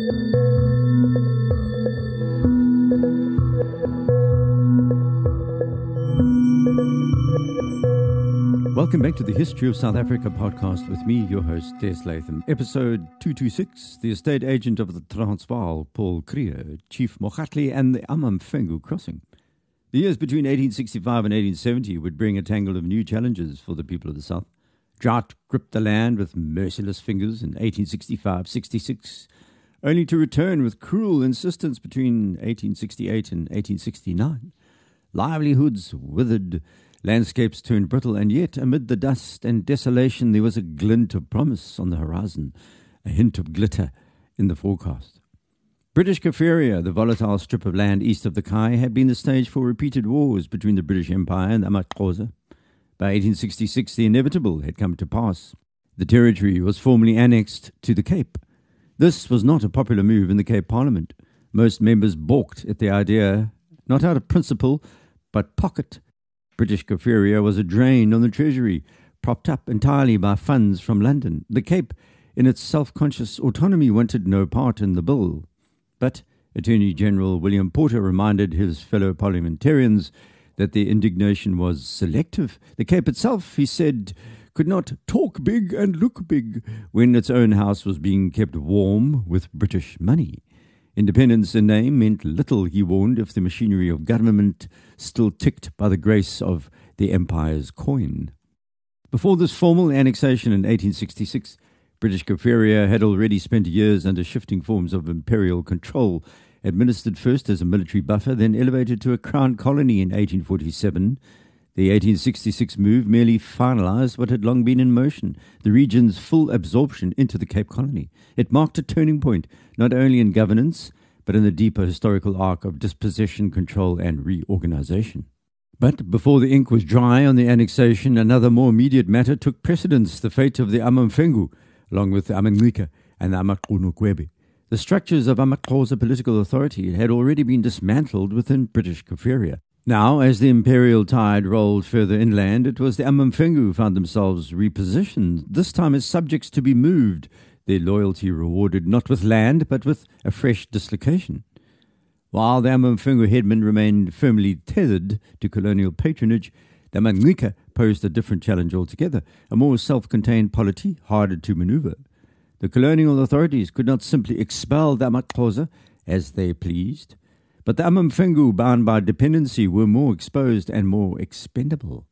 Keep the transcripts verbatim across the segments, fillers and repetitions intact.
Welcome back to the History of South Africa podcast with me, your host, Des Latham. Episode two twenty-six, the estate agent of the Transvaal, Paul Creer, Chief Mogatli, and the Amamfengu crossing. The years between eighteen sixty-five and eighteen seventy would bring a tangle of new challenges for the people of the South. Drought gripped the land with merciless fingers in eighteen sixty-five sixty-six, only to return with cruel insistence between eighteen sixty-eight and eighteen sixty-nine. Livelihoods withered, landscapes turned brittle, and yet amid the dust and desolation there was a glint of promise on the horizon, a hint of glitter in the forecast. British Kaffraria, the volatile strip of land east of the Khai, had been the stage for repeated wars between the British Empire and Amaxhosa. By eighteen sixty-six, the inevitable had come to pass. The territory was formally annexed to the Cape. This was not a popular move in the Cape Parliament. Most members balked at the idea, not out of principle, but pocket. British Kaffraria was a drain on the treasury, propped up entirely by funds from London. The Cape, in its self-conscious autonomy, wanted no part in the bill. But Attorney General William Porter reminded his fellow parliamentarians that their indignation was selective. The Cape itself, he said, could not talk big and look big when its own house was being kept warm with British money. Independence in name meant little, he warned, if the machinery of government still ticked by the grace of the empire's coin. Before this formal annexation in eighteen sixty-six, British Kaffraria had already spent years under shifting forms of imperial control, administered first as a military buffer, then elevated to a crown colony in eighteen forty-seven. The eighteen sixty-six move merely finalized what had long been in motion, the region's full absorption into the Cape Colony. It marked a turning point, not only in governance, but in the deeper historical arc of dispossession, control, and reorganization. But before the ink was dry on the annexation, another more immediate matter took precedence, the fate of the Amamfengu, along with the Amancika and the Amaqhunukwebe. The structures of Amaxhosa political authority had already been dismantled within British Kaffraria. Now, as the imperial tide rolled further inland, it was the Amamfengu who found themselves repositioned, this time as subjects to be moved, their loyalty rewarded not with land, but with a fresh dislocation. While the Amamfengu headmen remained firmly tethered to colonial patronage, the Amancika posed a different challenge altogether, a more self-contained polity, harder to maneuver. The colonial authorities could not simply expel the Amaxhosa as they pleased, but the Amamfengu, bound by dependency, were more exposed and more expendable.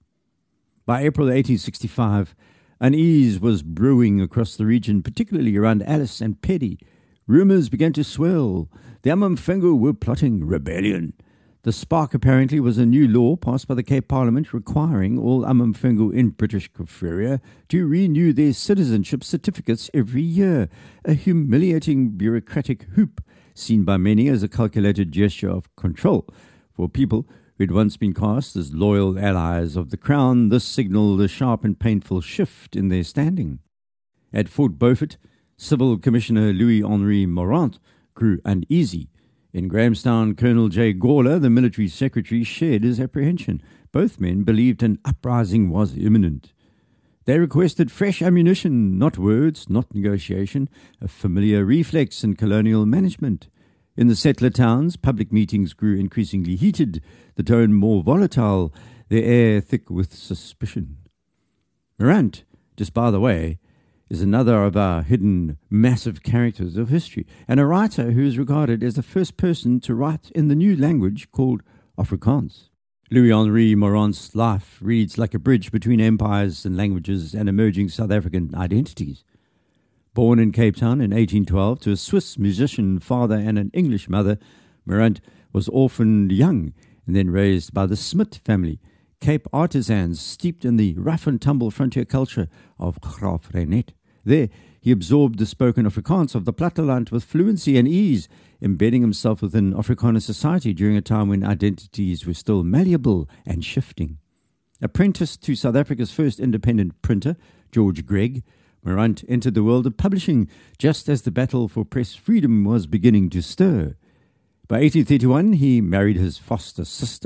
By April eighteen sixty-five, unease was brewing across the region, particularly around Alice and Pedi. Rumours began to swell. The Amamfengu were plotting rebellion. The spark, apparently, was a new law passed by the Cape Parliament requiring all Amamfengu in British Kaffraria to renew their citizenship certificates every year, a humiliating bureaucratic hoop seen by many as a calculated gesture of control. For people who had once been cast as loyal allies of the Crown, this signalled a sharp and painful shift in their standing. At Fort Beaufort, Civil Commissioner Louis-Henri Morant grew uneasy. In Grahamstown, Colonel J. Gawler, the military secretary, shared his apprehension. Both men believed an uprising was imminent. They requested fresh ammunition, not words, not negotiation, a familiar reflex in colonial management. In the settler towns, public meetings grew increasingly heated, the tone more volatile, the air thick with suspicion. Morant, just by the way, is another of our hidden massive characters of history, and a writer who is regarded as the first person to write in the new language called Afrikaans. Louis-Henri Morant's life reads like a bridge between empires and languages and emerging South African identities. Born in Cape Town in eighteen twelve to a Swiss musician father and an English mother, Morant was orphaned young and then raised by the Smit family, Cape artisans steeped in the rough-and-tumble frontier culture of Graaf Reinet. There, he absorbed the spoken Afrikaans of the platteland with fluency and ease, embedding himself within Afrikaner society during a time when identities were still malleable and shifting. Apprenticed to South Africa's first independent printer, George Gregg, Morant entered the world of publishing just as the battle for press freedom was beginning to stir. By eighteen thirty-one, he married his foster sister,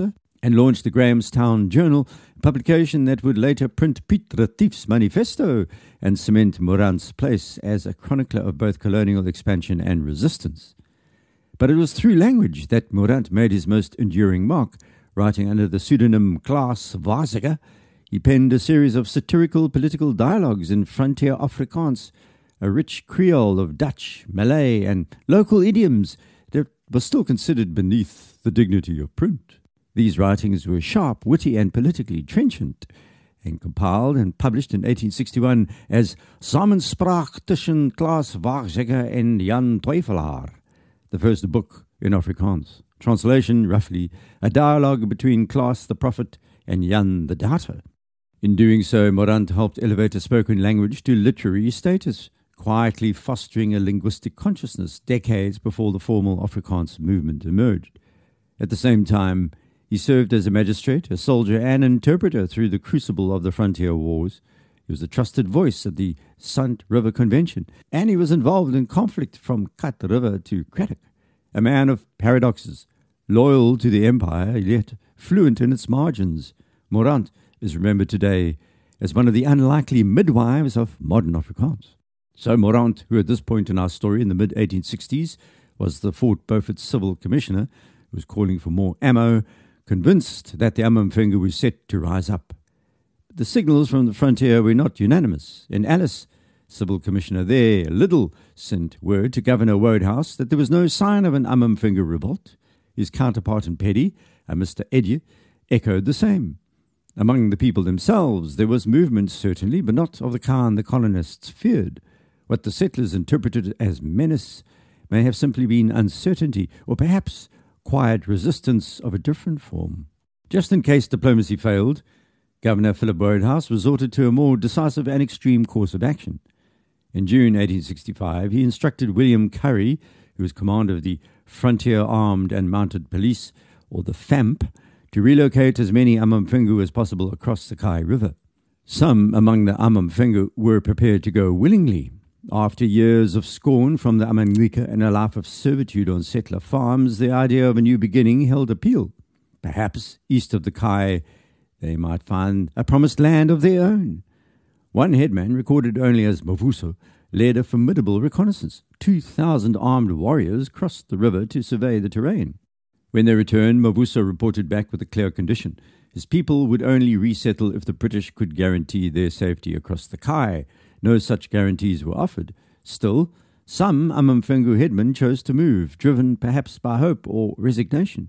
and launched the Grahamstown Journal, a publication that would later print Piet Retief's manifesto and cement Morant's place as a chronicler of both colonial expansion and resistance. But it was through language that Morant made his most enduring mark. Writing under the pseudonym Klaas Waaziger, he penned a series of satirical political dialogues in frontier Afrikaans, a rich Creole of Dutch, Malay, and local idioms that was still considered beneath the dignity of print. These writings were sharp, witty, and politically trenchant, and compiled and published in eighteen sixty-one as Samenspraak tussen Klaas Waaziger en Jan Twyfelaar, the first book in Afrikaans. Translation, roughly, a dialogue between Klaas the prophet and Jan the doubter. In doing so, Morant helped elevate a spoken language to literary status, quietly fostering a linguistic consciousness decades before the formal Afrikaans movement emerged. At the same time, he served as a magistrate, a soldier, and interpreter through the crucible of the frontier wars. He was a trusted voice at the Sant River Convention, and he was involved in conflict from Kat River to Cradock. A man of paradoxes, loyal to the empire, yet fluent in its margins, Morant is remembered today as one of the unlikely midwives of modern Afrikaans. So Morant, who at this point in our story in the mid eighteen sixties was the Fort Beaufort Civil Commissioner, who was calling for more ammo, convinced that the Amamfengu was set to rise up. But the signals from the frontier were not unanimous. In Alice, Civil Commissioner there, Liddle, sent word to Governor Wodehouse that there was no sign of an Amamfengu revolt. His counterpart in Petty, a Mister Edye, echoed the same. Among the people themselves there was movement, certainly, but not of the kind the colonists feared. What the settlers interpreted as menace may have simply been uncertainty, or perhaps quiet resistance of a different form. Just in case diplomacy failed, Governor Philip Wodehouse resorted to a more decisive and extreme course of action. In June eighteen sixty-five, he instructed William Curry, who was commander of the Frontier Armed and Mounted Police, or the F A M P, to relocate as many Amamfengu as possible across the Kai River. Some among the Amamfengu were prepared to go willingly. After years of scorn from the Amangika and a life of servitude on settler farms, the idea of a new beginning held appeal. Perhaps east of the Kai they might find a promised land of their own. One headman, recorded only as Mavuso, led a formidable reconnaissance. Two thousand armed warriors crossed the river to survey the terrain. When they returned, Mavuso reported back with a clear condition. His people would only resettle if the British could guarantee their safety across the Kai. No such guarantees were offered. Still, some Amamfengu headmen chose to move, driven perhaps by hope or resignation.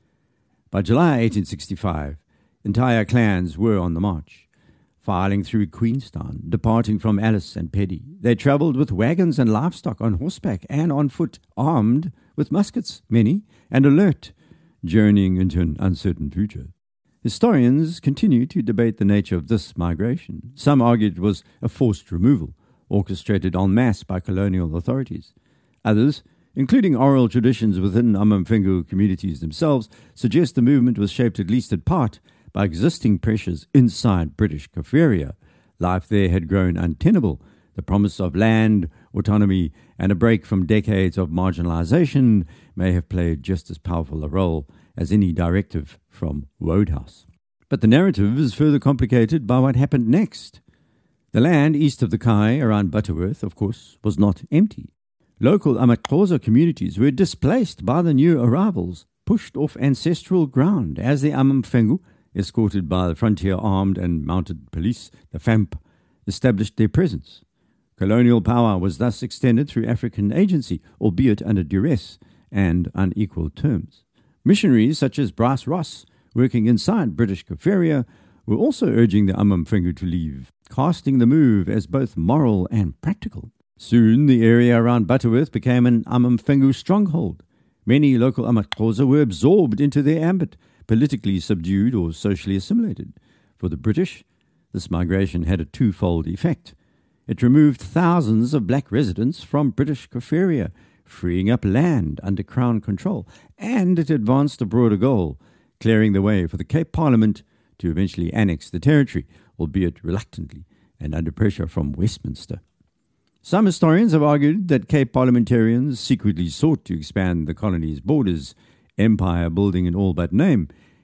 By July eighteen sixty-five, entire clans were on the march. Filing through Queenstown, departing from Alice and Petty, they travelled with wagons and livestock on horseback and on foot, armed with muskets, many, and alert, journeying into an uncertain future. Historians continue to debate the nature of this migration. Some argued it was a forced removal, orchestrated en masse by colonial authorities. Others, including oral traditions within Amamfengu communities themselves, suggest the movement was shaped at least in part by existing pressures inside British Kaffraria. Life there had grown untenable. The promise of land, autonomy, and a break from decades of marginalization may have played just as powerful a role as any directive from Wodehouse. But the narrative is further complicated by what happened next. The land east of the Kai, around Butterworth, of course, was not empty. Local Amaxhosa communities were displaced by the new arrivals, pushed off ancestral ground as the Amamfengu, escorted by the Frontier Armed and Mounted Police, the F A M P, established their presence. Colonial power was thus extended through African agency, albeit under duress and unequal terms. Missionaries such as Bryce Ross, working inside British Kaffraria, were also urging the Amamfengu to leave, casting the move as both moral and practical. Soon the area around Butterworth became an Amamfengu stronghold. Many local Amaxhosa were absorbed into their ambit, politically subdued or socially assimilated. For the British, this migration had a twofold effect. It removed thousands of black residents from British Kaffraria, freeing up land under Crown control, and it advanced a broader goal, clearing the way for the Cape Parliament to eventually annex the territory, albeit reluctantly and under pressure from Westminster. Some historians have argued that Cape parliamentarians secretly sought to expand the colony's borders, empire building in all but name.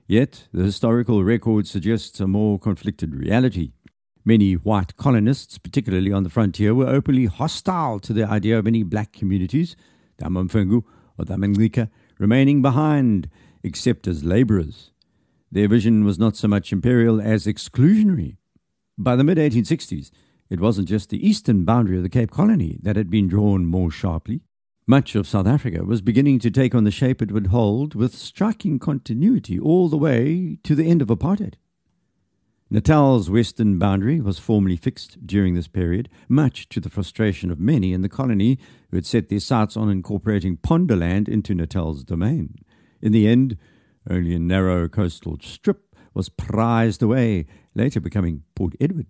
Yet, the historical record suggests a more conflicted reality. Many white colonists, particularly on the frontier, were openly hostile to the idea of any black communities, the Amamfengu or the Mangika, remaining behind, except as labourers. Their vision was not so much imperial as exclusionary. By the mid eighteen sixties, it wasn't just the eastern boundary of the Cape Colony that had been drawn more sharply. Much of South Africa was beginning to take on the shape it would hold, with striking continuity all the way to the end of apartheid. Natal's western boundary was formally fixed during this period, much to the frustration of many in the colony who had set their sights on incorporating Ponderland into Natal's domain. In the end, only a narrow coastal strip was prized away, later becoming Port Edward.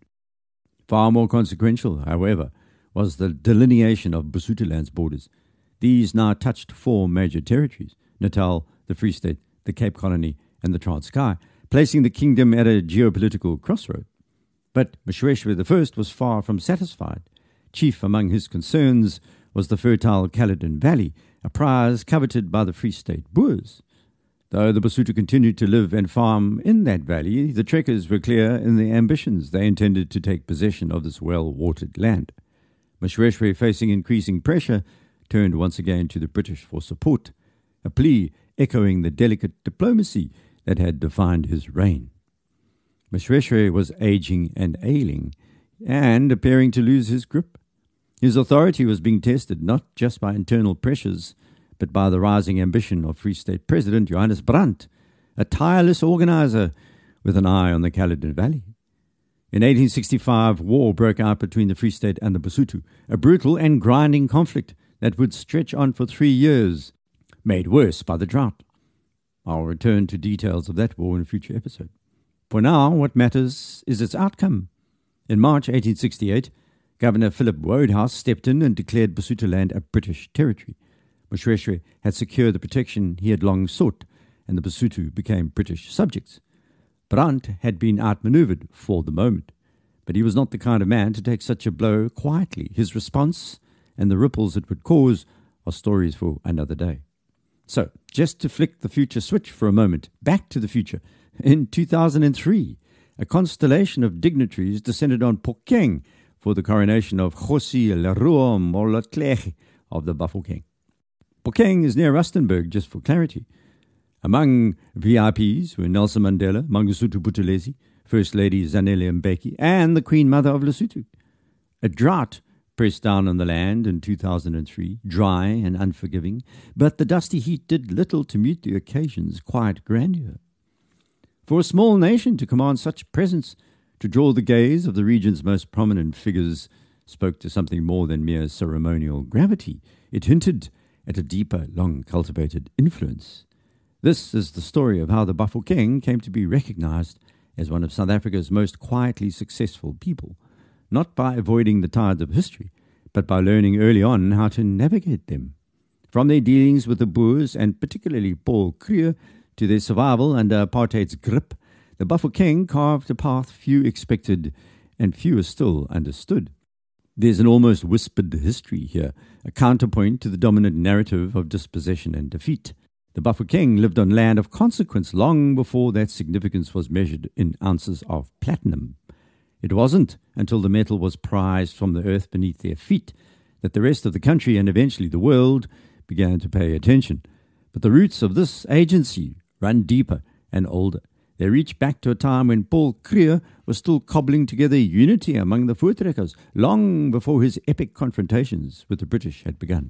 Far more consequential, however, was the delineation of Basutoland's borders. These now touched four major territories: Natal, the Free State, the Cape Colony, and the Transkei, placing the kingdom at a geopolitical crossroad. But Moshoeshoe the First was far from satisfied. Chief among his concerns was the fertile Caledon Valley, a prize coveted by the Free State Boers. Though the Basotho continued to live and farm in that valley, the trekkers were clear in their ambitions. They intended to take possession of this well-watered land. Moshoeshoe, facing increasing pressure, turned once again to the British for support, a plea echoing the delicate diplomacy that had defined his reign. Moshoeshoe was aging and ailing, and appearing to lose his grip. His authority was being tested not just by internal pressures, but by the rising ambition of Free State President Johannes Brand, a tireless organizer with an eye on the Caledon Valley. In eighteen sixty-five, war broke out between the Free State and the Basotho, a brutal and grinding conflict that would stretch on for three years, made worse by the drought. I'll return to details of that war in a future episode. For now, what matters is its outcome. In March eighteen sixty-eight, Governor Philip Wodehouse stepped in and declared Basutoland a British territory. Moshoeshoe had secured the protection he had long sought, and the Basotho became British subjects. Brand had been outmaneuvered for the moment, but he was not the kind of man to take such a blow quietly. His response and the ripples it would cause are stories for another day. So, just to flick the future switch for a moment, back to the future. In two thousand three, a constellation of dignitaries descended on Phokeng for the coronation of Kgosi Leruo Molotlege of the Bafokeng. Phokeng is near Rustenburg, just for clarity. Among V I Ps were Nelson Mandela, Mangosuthu Buthelezi, First Lady Zanele Mbeki, and the Queen Mother of Lesotho. A drought pressed down on the land in two thousand three, dry and unforgiving, but the dusty heat did little to mute the occasion's quiet grandeur. For a small nation to command such presence, to draw the gaze of the region's most prominent figures, spoke to something more than mere ceremonial gravity. It hinted at a deeper, long-cultivated influence. This is the story of how the Bafokeng came to be recognized as one of South Africa's most quietly successful people, not by avoiding the tides of history, but by learning early on how to navigate them. From their dealings with the Boers, and particularly Paul Kruger, to their survival under apartheid's grip, the Bafokeng carved a path few expected and fewer still understood. There's an almost whispered history here, a counterpoint to the dominant narrative of dispossession and defeat. The Bafokeng lived on land of consequence long before that significance was measured in ounces of platinum. It wasn't until the metal was prized from the earth beneath their feet that the rest of the country and eventually the world began to pay attention. But the roots of this agency run deeper and older. They reach back to a time when Paul Kruger was still cobbling together unity among the Voortrekkers, long before his epic confrontations with the British had begun.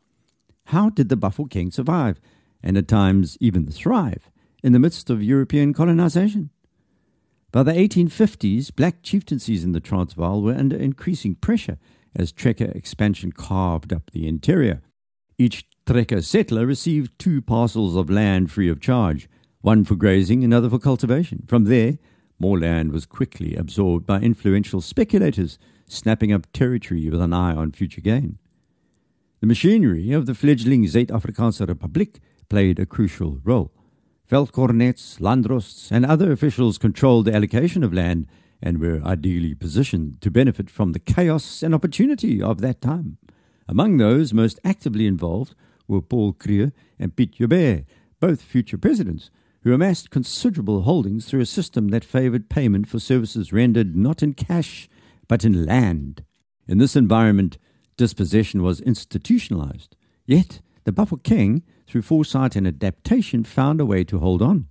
How did the Bafokeng survive, and at times even thrive, in the midst of European colonization? By the eighteen fifties, black chieftaincies in the Transvaal were under increasing pressure as trekker expansion carved up the interior. Each trekker settler received two parcels of land free of charge, one for grazing, another for cultivation. From there, more land was quickly absorbed by influential speculators, snapping up territory with an eye on future gain. The machinery of the fledgling Zuid-Afrikaanse Republiek played a crucial role. Veldkornets, landrosts, and other officials controlled the allocation of land and were ideally positioned to benefit from the chaos and opportunity of that time. Among those most actively involved were Paul Kruger and Piet Joubert, both future presidents, who amassed considerable holdings through a system that favoured payment for services rendered not in cash, but in land. In this environment, dispossession was institutionalized. Yet, the Bafokeng, through foresight and adaptation, found a way to hold on.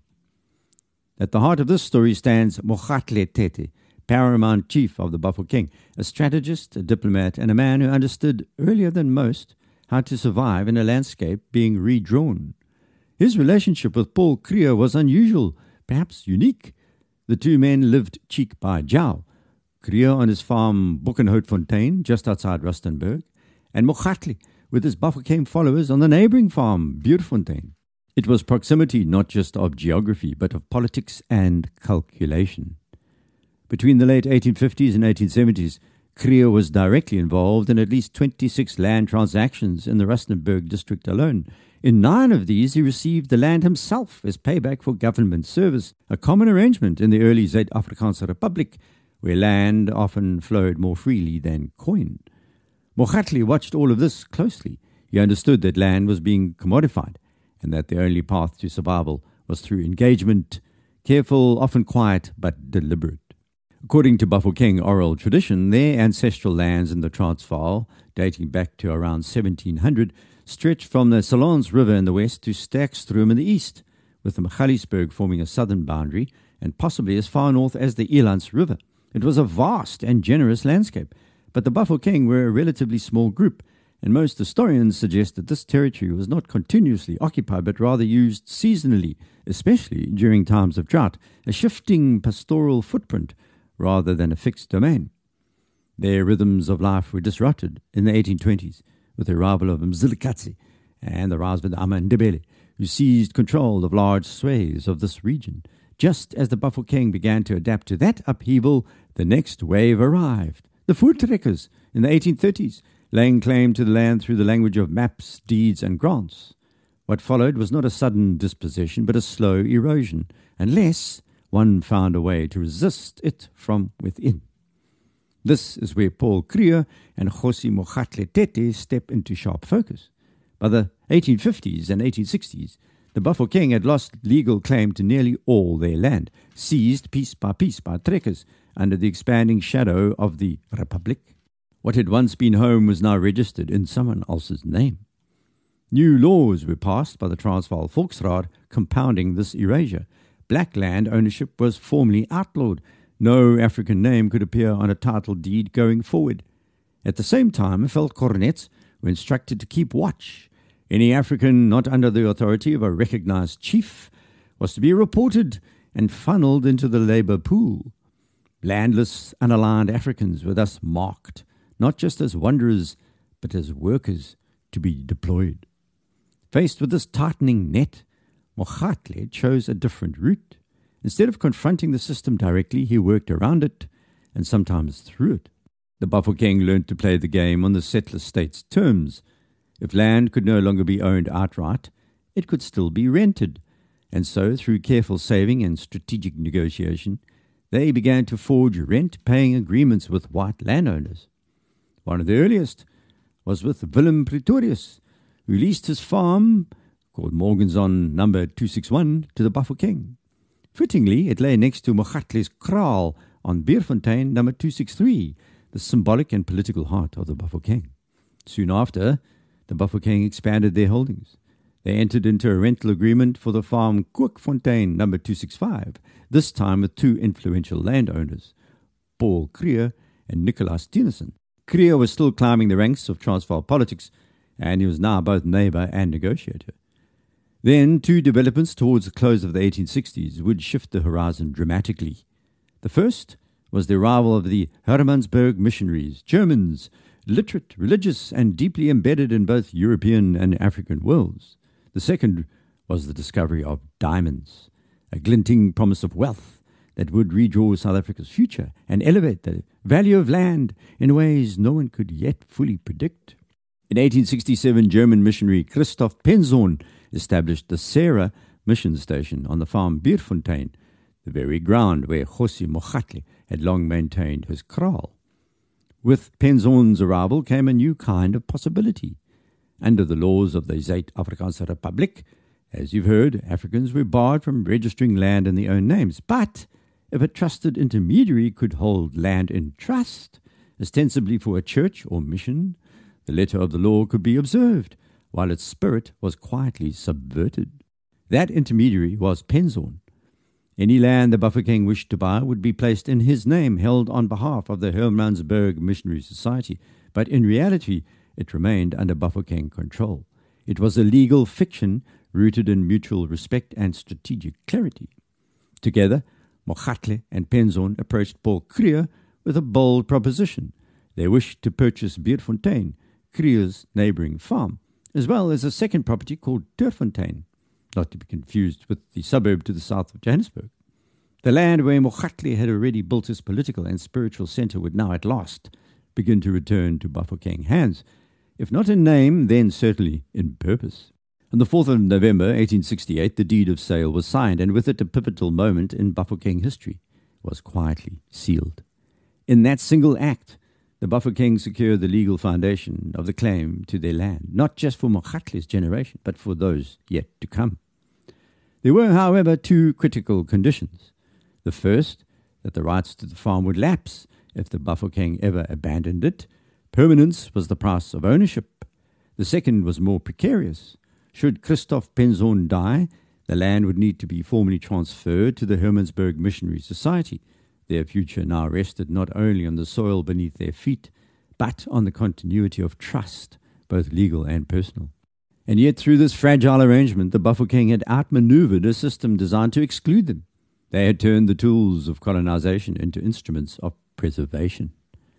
At the heart of this story stands Mokgatle Tete, paramount chief of the Bafokeng, a strategist, a diplomat, and a man who understood, earlier than most, how to survive in a landscape being redrawn. His relationship with Paul Kruger was unusual, perhaps unique. The two men lived cheek by jowl, Kruger on his farm Boekenhoutfontein, just outside Rustenburg, and Mokgatle with his Bafokeng followers on the neighbouring farm, Buurfontein. It was proximity not just of geography, but of politics and calculation. Between the late eighteen fifties and eighteen seventies, Kruger was directly involved in at least twenty-six land transactions in the Rustenburg district alone. In nine of these, he received the land himself as payback for government service, a common arrangement in the early Zuid-Afrikaanse Republic, where land often flowed more freely than coin. Mokgatle watched all of this closely. He understood that land was being commodified, and that the only path to survival was through engagement, careful, often quiet, but deliberate. According to Bafokeng oral tradition, their ancestral lands in the Transvaal, dating back to around seventeen hundred, stretched from the Salons River in the west to Sterkstroom in the east, with the Magaliesberg forming a southern boundary, and possibly as far north as the Elands River. It was a vast and generous landscape, but the Bafokeng were a relatively small group, and most historians suggest that this territory was not continuously occupied, but rather used seasonally, especially during times of drought, a shifting pastoral footprint rather than a fixed domain. Their rhythms of life were disrupted in the eighteen twenties with the arrival of Mzilikazi and the rise of the Amandebele, who seized control of large swathes of this region. Just as the Bafokeng began to adapt to that upheaval, the next wave arrived. The Voortrekkers in the eighteen thirties, laying claim to the land through the language of maps, deeds, and grants. What followed was not a sudden dispossession, but a slow erosion, unless one found a way to resist it from within. This is where Paul Kruger and Kgosi Mokgatle Tete step into sharp focus. By the eighteen fifties and eighteen sixties, the Bafokeng had lost legal claim to nearly all their land, seized piece by piece by trekkers under the expanding shadow of the Republic. What had once been home was now registered in someone else's name. New laws were passed by the Transvaal Volksraad compounding this erasure. Black land ownership was formally outlawed. No African name could appear on a title deed going forward. At the same time, veldkornets were instructed to keep watch. Any African not under the authority of a recognized chief was to be reported and funneled into the labor pool. Landless, unaligned Africans were thus marked, not just as wanderers, but as workers to be deployed. Faced with this tightening net, Mokgatle chose a different route. Instead of confronting the system directly, he worked around it, and sometimes through it. The Bafokeng learned to play the game on the settler state's terms. If land could no longer be owned outright, it could still be rented. And so, through careful saving and strategic negotiation, they began to forge rent-paying agreements with white landowners. One of the earliest was with Willem Pretorius, who leased his farm, called Morganson number two sixty-one, to the Bafokeng. Fittingly, it lay next to Mokgatle's kraal on Buurfontein number two sixty-three, the symbolic and political heart of the Bafokeng. Soon after, the Bafokeng expanded their holdings. They entered into a rental agreement for the farm Kookfontein number two sixty-five, this time with two influential landowners, Paul Kruger and Nicolaas Tennyson. Kruger was still climbing the ranks of Transvaal politics, and he was now both neighbour and negotiator. Then, two developments towards the close of the eighteen sixties would shift the horizon dramatically. The first was the arrival of the Hermannsburg missionaries, Germans, literate, religious, and deeply embedded in both European and African worlds. The second was the discovery of diamonds, a glinting promise of wealth that would redraw South Africa's future and elevate the value of land in ways no one could yet fully predict. In eighteen sixty-seven, German missionary Christoph Penzorn established the Sarah mission station on the farm Buurfontein, the very ground where Kgosi Mokgatle had long maintained his kraal. With Penzorn's arrival came a new kind of possibility. Under the laws of the Zuid-Afrikaanse Republic, As you've heard, Africans were barred from registering land in their own names. But if a trusted intermediary could hold land in trust, ostensibly for a church or mission, the letter of the law could be observed, while its spirit was quietly subverted. That intermediary was Penzorn. Any land the Bafokeng wished to buy would be placed in his name, held on behalf of the Hermannsburg Missionary Society, but in reality it remained under Bafokeng control. It was a legal fiction rooted in mutual respect and strategic clarity. Together, Mokgatle and Penzorn approached Paul Kruger with a bold proposition. They wished to purchase Bierfontein, Kruger's neighboring farm, as well as a second property called Turfontein, not to be confused with the suburb to the south of Johannesburg. The land where Mokgatle had already built his political and spiritual center would now at last begin to return to Bafokeng hands, if not in name, then certainly in purpose. On the fourth of November, eighteen sixty-eight, the deed of sale was signed, and with it a pivotal moment in Bafokeng history was quietly sealed. In that single act, the Bafokeng secured the legal foundation of the claim to their land, not just for Mokgatle's generation, but for those yet to come. There were, however, two critical conditions. The first, that the rights to the farm would lapse if the Bafokeng ever abandoned it. Permanence was the price of ownership. The second was more precarious. Should Christoph Penzorn die, the land would need to be formally transferred to the Hermannsburg Missionary Society. Their future now rested not only on the soil beneath their feet, but on the continuity of trust, both legal and personal. And yet, through this fragile arrangement, the Bafokeng had outmaneuvered a system designed to exclude them. They had turned the tools of colonization into instruments of preservation.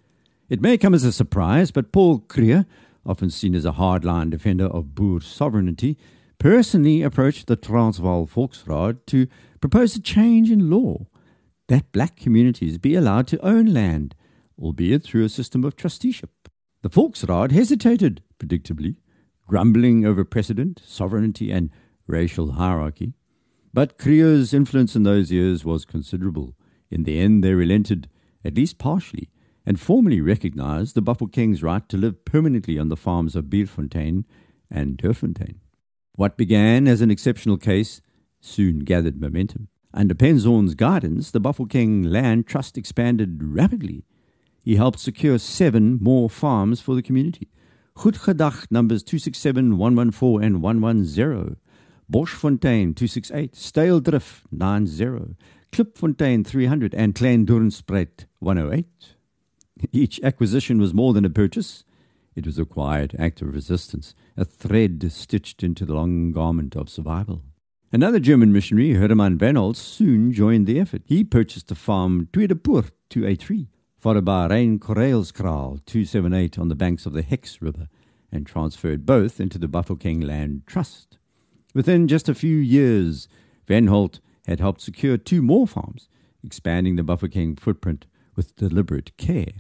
It may come as a surprise, but Paul Kruger, often seen as a hardline defender of Boer sovereignty, personally approached the Transvaal Volksraad to propose a change in law, that black communities be allowed to own land, albeit through a system of trusteeship. The Volksraad hesitated, predictably, grumbling over precedent, sovereignty, and racial hierarchy. But Kruger's influence in those years was considerable. In the end, they relented, at least partially, and formally recognized the Bafokeng's right to live permanently on the farms of Bierfontein and Turfontein. What began as an exceptional case soon gathered momentum. Under Penzorn's guidance, the Bafokeng Land Trust expanded rapidly. He helped secure seven more farms for the community. Goedgedag numbers two six seven, one one four, and one one zero. Boschfontein two six eight, Steyldrift nine zero, Klipfontein three hundred, and Klein-Doornspruit one oh eight. Each acquisition was more than a purchase. It was a quiet act of resistance, a thread stitched into the long garment of survival. Another German missionary, Hermann Benholz, soon joined the effort. He purchased the farm Tweedepoort two eighty-three, followed by Rijn-Korelskraal two seventy-eight on the banks of the Hex River, and transferred both into the Bafokeng Land Trust. Within just a few years, Benholz had helped secure two more farms, expanding the Bafokeng footprint with deliberate care.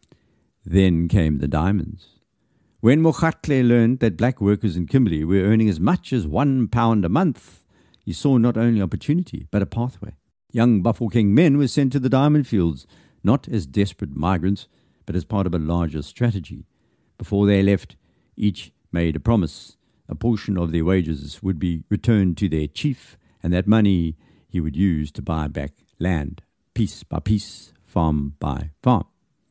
Then came the diamonds. When Mokgatle learned that black workers in Kimberley were earning as much as one pound a month, he saw not only opportunity, but a pathway. Young Bafokeng men were sent to the diamond fields, not as desperate migrants, but as part of a larger strategy. Before they left, each made a promise. A portion of their wages would be returned to their chief, and that money he would use to buy back land, piece by piece, farm by farm.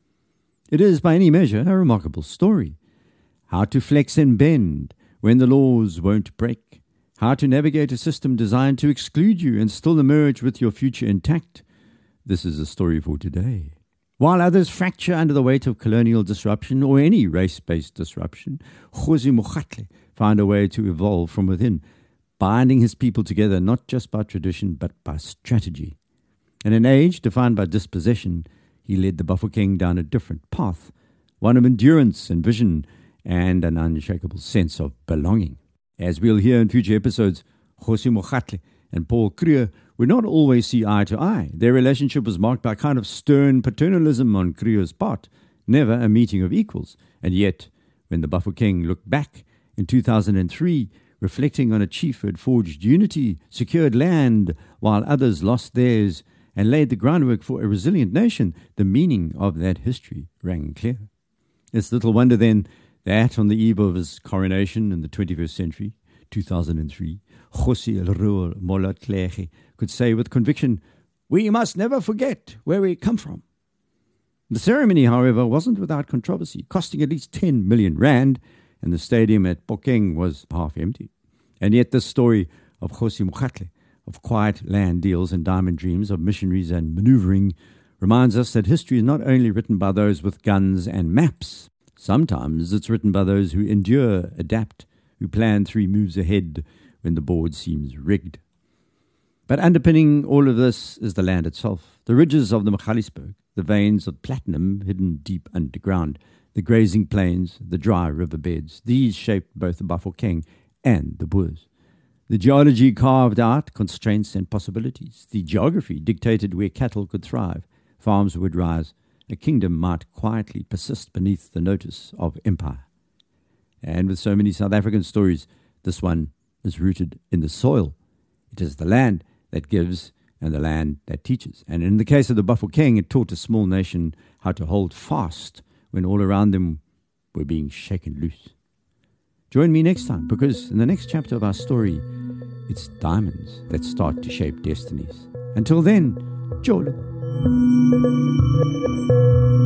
It is, by any measure, a remarkable story. How to flex and bend when the laws won't break. How to navigate a system designed to exclude you and still emerge with your future intact. This is a story for today. While others fracture under the weight of colonial disruption or any race-based disruption, Kgosi Mokgatle found a way to evolve from within, binding his people together not just by tradition but by strategy. In an age defined by dispossession, he led the Bafokeng down a different path, one of endurance and vision and an unshakable sense of belonging. As we'll hear in future episodes, Kgosi Mokgatle and Paul Kruger would not always see eye to eye. Their relationship was marked by a kind of stern paternalism on Kruger's part, never a meeting of equals. And yet, when the Bafokeng looked back in two thousand three, reflecting on a chief who had forged unity, secured land while others lost theirs, and laid the groundwork for a resilient nation, the meaning of that history rang clear. It's little wonder then that on the eve of his coronation in the twenty-first century, two thousand three, Kgosi Leroe Molotlege could say with conviction, "We must never forget where we come from." The ceremony, however, wasn't without controversy, costing at least ten million rand, and the stadium at Bokeng was half empty. And yet this story of Kgosi Mokgatle, of quiet land deals and diamond dreams, of missionaries and maneuvering, reminds us that history is not only written by those with guns and maps. Sometimes it's written by those who endure, adapt, who plan three moves ahead when the board seems rigged. But underpinning all of this is the land itself, the ridges of the Magaliesberg, the veins of platinum hidden deep underground, the grazing plains, the dry riverbeds. These shaped both the Bafokeng and the Boers. The geology carved out constraints and possibilities. The geography dictated where cattle could thrive, farms would rise, a kingdom might quietly persist beneath the notice of empire. And with so many South African stories, this one is rooted in the soil. It is the land that gives and the land that teaches. And in the case of the Bafokeng, it taught a small nation how to hold fast when all around them were being shaken loose. Join me next time, because in the next chapter of our story, it's diamonds that start to shape destinies. Until then, Jolo.